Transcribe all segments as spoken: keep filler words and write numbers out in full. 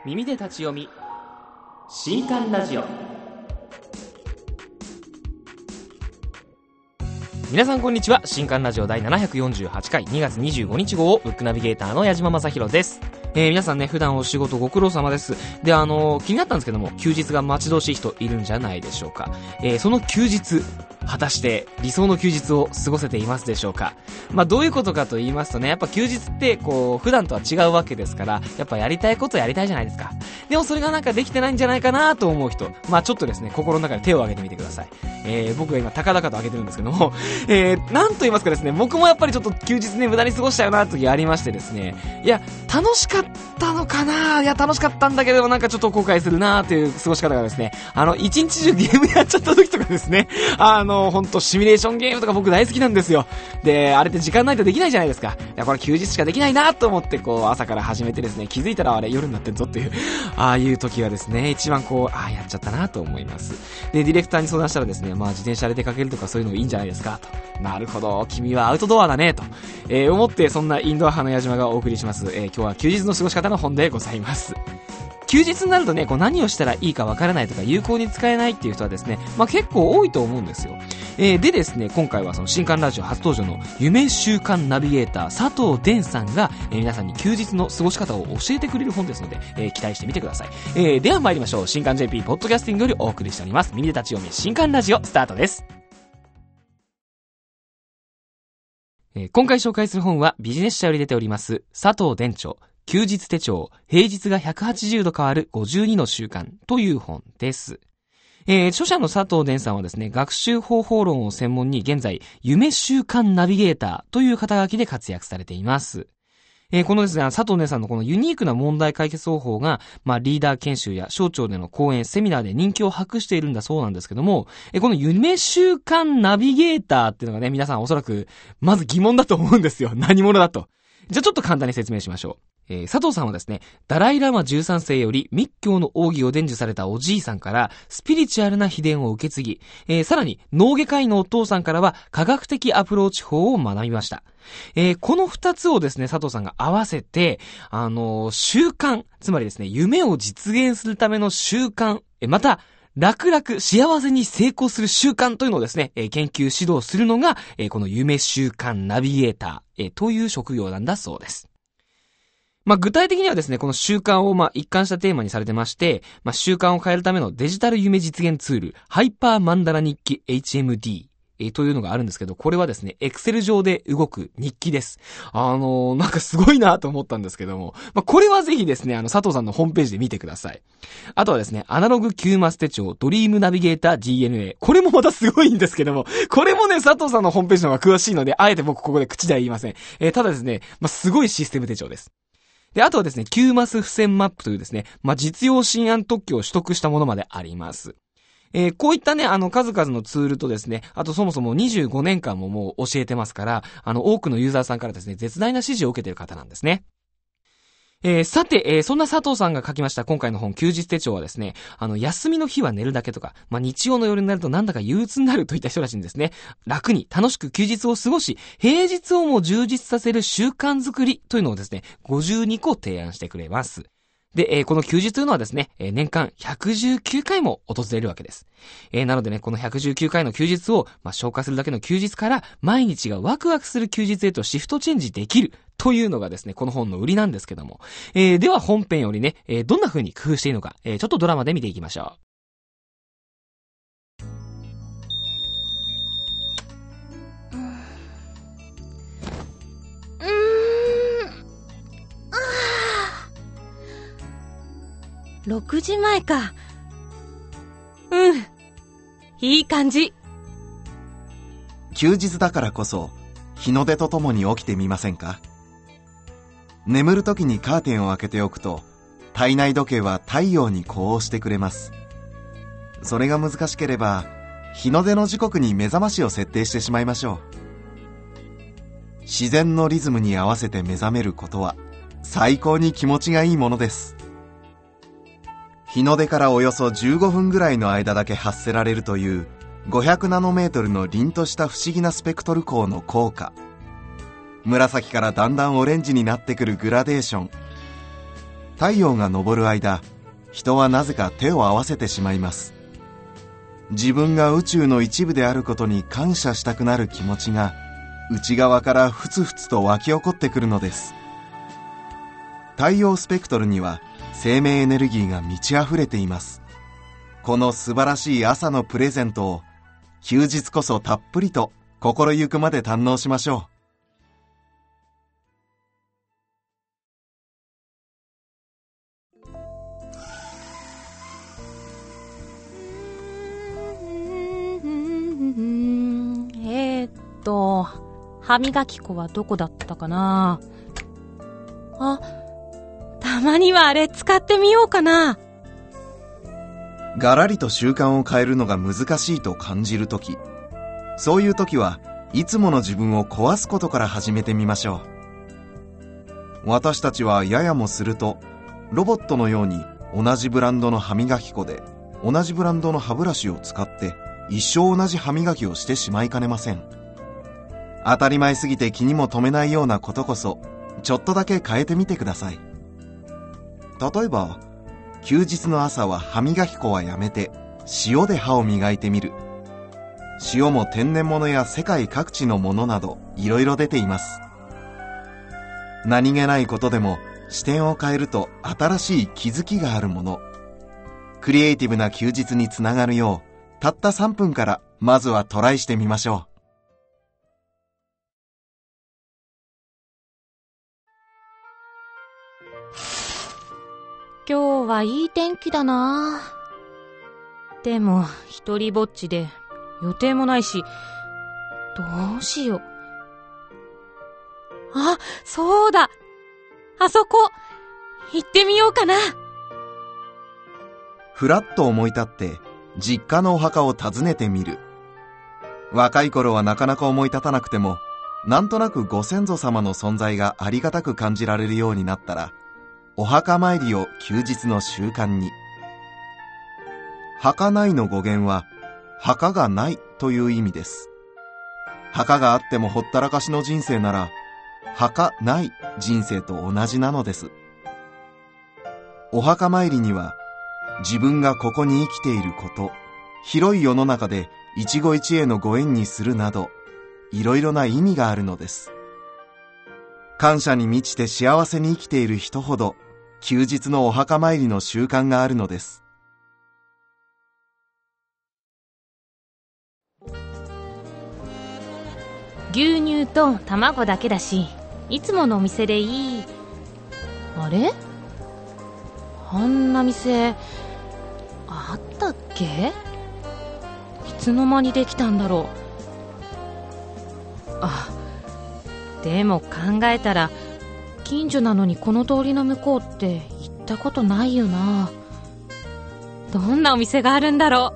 耳で立ち読み新刊ラジオ。皆さんこんにちは。新刊ラジオ第ななひゃくよんじゅうはちかいにがつにじゅうごにち号をブックナビゲーターの矢島正宏です。えー、皆さんね、普段お仕事ご苦労様です。で、あのー、気になったんですけども、休日が待ち遠しい人いるんじゃないでしょうか。えー、その休日、果たして理想の休日を過ごせていますでしょうか。まあ、どういうことかと言いますとね、やっぱ休日ってこう普段とは違うわけですから、やっぱやりたいことやりたいじゃないですか。でもそれがなんかできてないんじゃないかなと思う人、まあちょっとですね、心の中で手を挙げてみてください。えー、僕が今高々と挙げてるんですけども、えー、なんと言いますかですね、僕もやっぱりちょっと休日ね無駄に過ごしたよなと時ありましてですね、いや楽しかったのかな、いや楽しかったんだけどなんかちょっと後悔するなという過ごし方がですね、あの一日中ゲームやっちゃった時とかですね、あの本当シミュレーションゲームとか僕大好きなんですよ。で、あれって時間ないとできないじゃないですか。いやこれ休日しかできないなと思ってこう朝から始めてですね、気づいたらあれ夜になってんぞっていうああいう時はですね、一番こうああやっちゃったなと思います。で、ディレクターに相談したらですね、まあ自転車で出かけるとかそういうのいいんじゃないですかと。なるほど、君はアウトドアだねと、えー、思ってそんなインドア派の矢島がお送りします。えー、今日は休日の過ごし方の本でございます。休日になるとね、こう何をしたらいいかわからないとか有効に使えないっていう人はですね、まあ結構多いと思うんですよ。えー、でですね、今回はその新刊ラジオ初登場の夢習慣ナビゲーター佐藤伝さんが、えー、皆さんに休日の過ごし方を教えてくれる本ですので、えー、期待してみてください。えー、では参りましょう。新刊 ジェーピー ポッドキャスティングよりお送りしております耳で立ち読み新刊ラジオスタートです。えー、今回紹介する本はビジネス社より出ております佐藤伝著休日手帳平日がひゃくはちじゅうど変わるごじゅうにの習慣という本です。えー、著者の佐藤伝さんはですね、学習方法論を専門に現在夢習慣ナビゲーターという肩書きで活躍されています。えー、このですね、佐藤伝さんのこのユニークな問題解決方法が、まあ、リーダー研修や省庁での講演、セミナーで人気を博しているんだそうなんですけども、えー、この夢習慣ナビゲーターっていうのがね、皆さんおそらく、まず疑問だと思うんですよ。何者だと。じゃあちょっと簡単に説明しましょう。えー、佐藤さんはですね、ダライラマじゅうさんせいより密教の奥義を伝授されたおじいさんからスピリチュアルな秘伝を受け継ぎ、えー、さらに脳外科医のお父さんからは科学的アプローチ法を学びました。えー、この二つをですね、佐藤さんが合わせて、あのー、習慣、つまりですね、夢を実現するための習慣、えー、また、楽々幸せに成功する習慣というのをですね、えー、研究指導するのが、えー、この夢習慣ナビゲーター、えー、という職業なんだそうです。まあ、具体的にはですね、この習慣をまあ一貫したテーマにされてまして、まあ、習慣を変えるためのデジタル夢実現ツール、ハイパーマンダラ日記 エイチエムディー、えー、というのがあるんですけど、これはですね、エクセル上で動く日記です。あのー、なんかすごいなと思ったんですけども、まあ、これはぜひですね、あの、佐藤さんのホームページで見てください。あとはですね、アナログきゅうマス手帳、ドリームナビゲーター ディーエヌエー。これもまたすごいんですけども、これもね、佐藤さんのホームページの方が詳しいので、あえて僕ここで口では言いません。えー、ただですね、まあ、すごいシステム手帳です。で、あとはですね、きゅうマス付箋マップというですね、まあ、実用新案特許を取得したものまであります。えー、こういったね、あの、数々のツールとですね、あとそもそもにじゅうごねんかんももう教えてますから、あの、多くのユーザーさんからですね、絶大な支持を受けている方なんですね。えー、さて、えー、そんな佐藤さんが書きました今回の本休日手帳はですね、あの、休みの日は寝るだけとか、まあ、日曜の夜になるとなんだか憂鬱になるといった人たちにですね、楽に楽しく休日を過ごし、平日をも充実させる習慣づくりというのをですね、ごじゅうにこ提案してくれます。で、えー、この休日というのはですね、えー、年間ひゃくじゅうきゅうかいも訪れるわけです。えー、なのでね、このひゃくじゅうきゅうかいの休日を、まあ、消化するだけの休日から、毎日がワクワクする休日へとシフトチェンジできるというのがですね、この本の売りなんですけども。えー、では本編よりね、えー、どんな風に工夫しているのか、えー、ちょっとドラマで見ていきましょう。うーん。ああ。ろくじまえか。うん。いい感じ。 休日だからこそ、日の出とともに起きてみませんか？眠るときにカーテンを開けておくと、体内時計は太陽に呼応してくれます。それが難しければ、日の出の時刻に目覚ましを設定してしまいましょう。自然のリズムに合わせて目覚めることは、最高に気持ちがいいものです。日の出からおよそじゅうごふんぐらいの間だけ発せられるというごひゃくナノメートルの凛とした不思議なスペクトル光の効果、紫からだんだんオレンジになってくるグラデーション、 太陽が昇る間、人はなぜか手を合わせてしまいます。自分が宇宙の一部であることに感謝したくなる気持ちが内側からふつふつと湧き起こってくるのです。太陽スペクトルには生命エネルギーが満ち溢れています。この素晴らしい朝のプレゼントを休日こそたっぷりと心ゆくまで堪能しましょう。 えーっと、歯磨き粉はどこだったかな。あ、たまにはあれ使ってみようかな。 ガラリと習慣を変えるのが難しいと感じるとき、そういうときはいつもの自分を壊すことから始めてみましょう。私たちはややもするとロボットのように同じブランドの歯磨き粉で同じブランドの歯ブラシを使って一生同じ歯磨きをしてしまいかねません。当たり前すぎて気にも留めないようなことこそちょっとだけ変えてみてください。例えば休日の朝は歯磨き粉はやめて塩で歯を磨いてみる。塩も天然物や世界各地のものなどいろいろ出ています。何気ないことでも視点を変えると新しい気づきがあるもの。クリエイティブな休日につながるようたったさんぷんからまずはトライしてみましょう。 今日はいい天気だな。でも一人ぼっちで予定もないし、どうしよう。あ、そうだ。あそこ行ってみようかな。 ふらっと思い立って実家のお墓を訪ねてみる。若い頃はなかなか思い立たなくても、なんとなくご先祖様の存在がありがたく感じられるようになったら、お墓参りを休日の習慣に。墓ないの語源は墓がないという意味です。墓があってもほったらかしの人生なら墓ない人生と同じなのです。お墓参りには自分がここに生きていること、広い世の中で一期一会のご縁にするなど、いろいろな意味があるのです。感謝に満ちて幸せに生きている人ほど休日のお墓参りの習慣があるのです。 牛乳と卵だけだし、いつものお店でいい。あれ？あんな店あったっけ？いつの間にできたんだろう。あ、でも考えたら近所なのにこの通りの向こうって行ったことないよな。どんなお店があるんだろ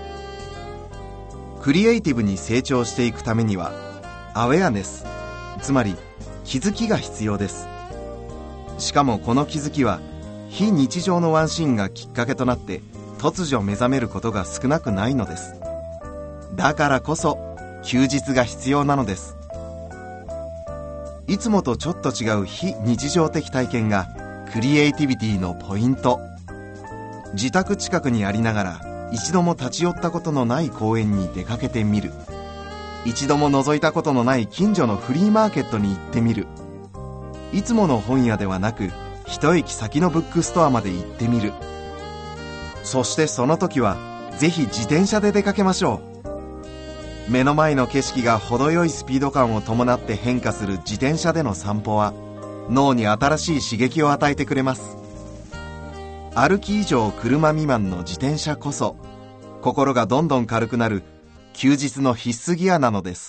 う。クリエイティブに成長していくためにはアウェアネス、つまり気づきが必要です。しかもこの気づきは非日常のワンシーンがきっかけとなって突如目覚めることが少なくないのです。だからこそ休日が必要なのです。いつもとちょっと違う非日常的体験がクリエイティビティのポイント。自宅近くにありながら一度も立ち寄ったことのない公園に出かけてみる。一度も覗いたことのない近所のフリーマーケットに行ってみる。いつもの本屋ではなく一駅先のブックストアまで行ってみる。そしてその時はぜひ自転車で出かけましょう。目の前の景色が程よいスピード感を伴って変化する自転車での散歩は脳に新しい刺激を与えてくれます。歩き以上車未満の自転車こそ心がどんどん軽くなる休日の必須ギアなのです。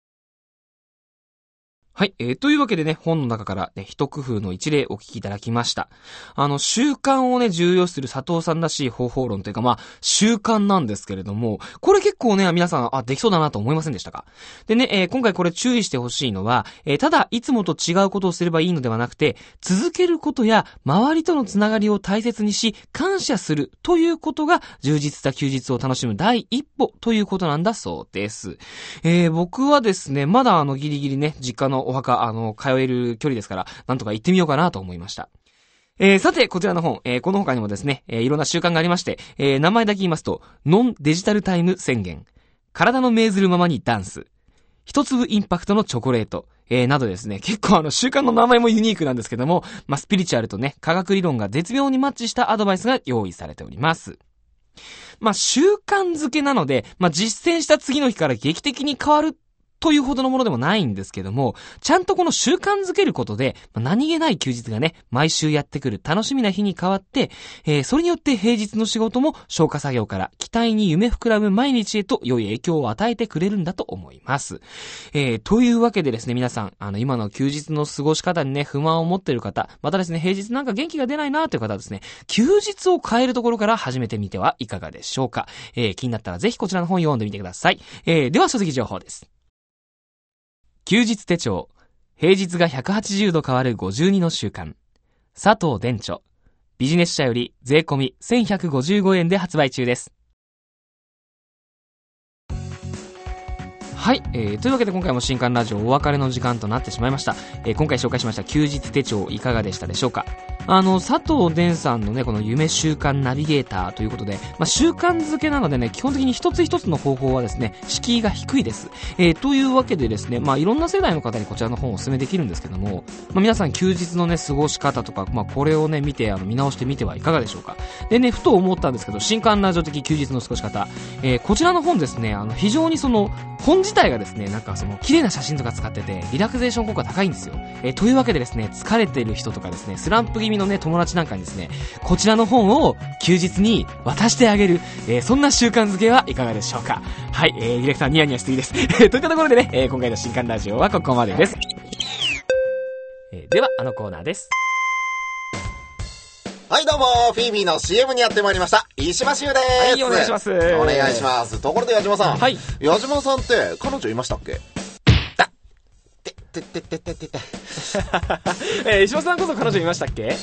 はい、えー、というわけでね、本の中からね、一工夫の一例お聞きいただきました。あの、習慣をね、重要視する佐藤さんらしい方法論というか、まあ、習慣なんですけれども、これ結構ね、皆さん、あ、できそうだなと思いませんでしたか？でね、えー、今回これ注意してほしいのは、えー、ただ、いつもと違うことをすればいいのではなくて、続けることや、周りとのつながりを大切にし、感謝するということが、充実した休日を楽しむ第一歩ということなんだそうです。えー、僕はですね、まだあの、ギリギリね、実家のお墓、あの、通える距離ですから、なんとか行ってみようかなと思いました。 えー、さて、こちらの本、えー、この他にもですね、えー、いろんな習慣がありまして、えー、名前だけ言いますと、ノンデジタルタイム宣言、体の命ずるままにダンス、一粒インパクトのチョコレート、えー、などですね、結構あの習慣の名前もユニークなんですけども、まあ、スピリチュアルとね、科学理論が絶妙にマッチしたアドバイスが用意されております。まあ、習慣づけなので、まあ、実践した次の日から劇的に変わるというほどのものでもないんですけども、ちゃんとこの習慣づけることで、まあ、何気ない休日がね、毎週やってくる楽しみな日に変わって、えー、それによって平日の仕事も消化作業から期待に夢膨らむ毎日へと良い影響を与えてくれるんだと思います。えー、というわけでですね、皆さん、あの、今の休日の過ごし方にね、不満を持っている方、またですね、平日なんか元気が出ないなという方はですね、休日を変えるところから始めてみてはいかがでしょうか。えー、気になったらぜひこちらの本読んでみてください。えー、では書籍情報です。休日手帳、平日がひゃくはちじゅうど変わるごじゅうにの習慣、佐藤伝著、ビジネス社より税込みせんひゃくごじゅうごえんで発売中です。はい、えー、というわけで今回も新刊ラジオお別れの時間となってしまいました。えー、今回紹介しました休日手帳いかがでしたでしょうか。あの佐藤伝さんのねこの夢習慣ナビゲーターということで、まあ、習慣づけなのでね基本的に一つ一つの方法はですね敷居が低いです。えー、というわけでですねまあいろんな世代の方にこちらの本をお勧めできるんですけども、まあ、皆さん休日のね過ごし方とかまあこれをね見てあの見直してみてはいかがでしょうか。でねふと思ったんですけど新刊ラジオ的休日の過ごし方、えー、こちらの本ですねあの非常にその本自体がですねなんかその綺麗な写真とか使っててリラクゼーション効果高いんですよ。えー、というわけでですね疲れている人とかですねスランプ気味のね友達なんかにですねこちらの本を休日に渡してあげる、えー、そんな習慣づけはいかがでしょうか。はい、えー、ディレクターニヤニヤしていいです。といったところでね、えー、今回の新刊ラジオはここまでです。えー、ではあのコーナーです。 はいどうもフィービーの シーエム にやってまいりました石橋優です。 はいお願いします。 お願いします。ところで矢島さん、 はい、 矢島さんって彼女いましたっけ？だてててててててえー、石橋さんこそ彼女いましたっけ？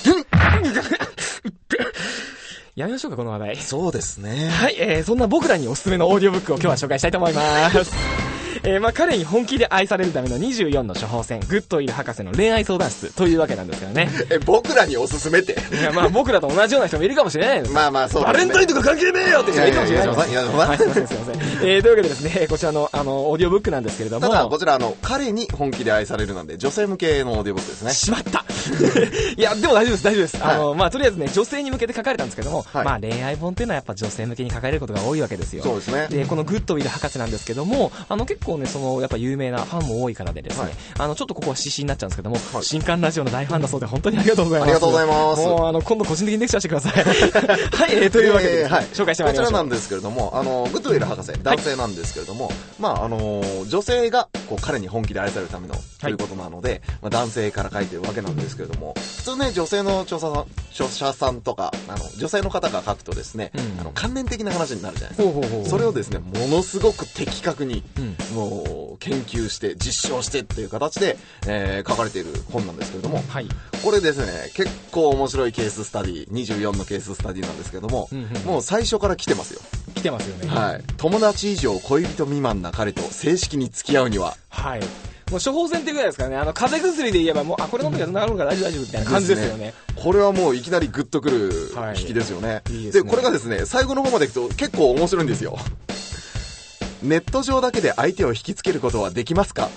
やめましょうかこの話題。 そうですね。 はい、えー、そんな僕らにおすすめのオーディオブックを今日は紹介したいと思いますえー、まあ彼に本気で愛されるためのにじゅうよんの処方箋、グッドウィル博士の恋愛相談室というわけなんですけどね。 え、僕らにおすすめっていやまあ僕らと同じような人もいるかもしれないです。 まあまあそうですね。 バレンタインとか関係ねえよって人がいるかもしれないです。 いやいやいやはい、すいませんすいません。えー、というわけでですね、こちらのあのオーディオブックなんですけれども、 ただこちらあの彼に本気で愛されるなんで女性向けのオーディオブックですね。 しまったいやでも大丈夫です大丈夫です、 はい、 あのまあとりあえずね女性に向けて書かれたんですけども、 はい、 まあ恋愛本っていうのはやっぱ女性向けに書かれることが多いわけですよ。 そうですね。 でこのグッドウィル博士なんですけども、あの結構ねそのやっぱ有名なファンも多いからでですね、はい、あのちょっとここは指針になっちゃうんですけども、はい、新刊ラジオの大ファンだそうで本当にありがとうございます。 ありがとうございます。 もうあの今度個人的にレクチャーしてくださいはい、えー、というわけで、えーはい、紹介してまいりましょう。 こちらなんですけれども、あのグッドウィル博士男性なんですけれども、はい、まああの女性がこう彼に本気で愛されるためのということなので、はい、まあ、男性から書いてるわけなんですけれども、普通ね女性の著者さん著者さんとかあの女性の方が書くとですね、うん、あの関連的な話になるじゃないですか。ほうほうほう。それをですねものすごく的確に、うん、もう研究して実証してっていう形で、えー、書かれている本なんですけれども、はい、これですね結構面白いケーススタディにじゅうよんのケーススタディなんですけれども、うんうん、もう最初から来てますよ。 来てますよね。 はい。友達以上恋人未満な彼と正式に付き合うには、 はい。もう処方箋っていうぐらいですからね、あの風邪薬で言えばもうあこれ飲んでから治るから大丈夫大丈夫みたいな感じですよね。 これはもういきなりグッとくる引きですよね。はい、いいですね。でこれがですね最後の方までいくと結構面白いんですよ。ネット上だけで相手を引きつけることはできますか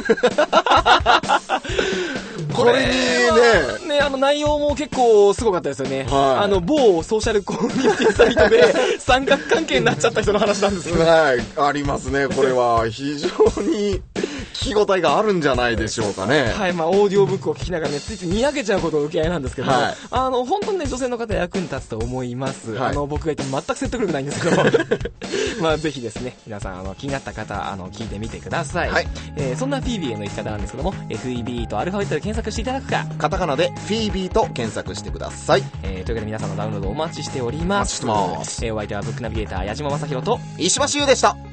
これにねねあの内容も結構すごかったですよね。はい、あの某ソーシャルコミュニティサイトで三角関係になっちゃった人の話なんですけど、 はい、ありますね。これは非常に聞き応えがあるんじゃないでしょうかね。 はい、まあオーディオブックを聞きながらねついついにやけちゃうことを受け合いなんですけど、はい、あの本当にね女性の方役に立つと思います。はい、あの僕が言って全く説得力ないんですけどまあぜひですね皆さんあの気になった方あの聞いてみてください。はい、えー、そんなフィービーへの生き方なんですけども エフイービー とアルファベットで検索していただくかカタカナでフィービーと検索してください。 えー、というわけで皆さんのダウンロードお待ちしております。 お待ちしてます。 えー、お相手はブックナビゲーター矢島正宏と石橋優でした。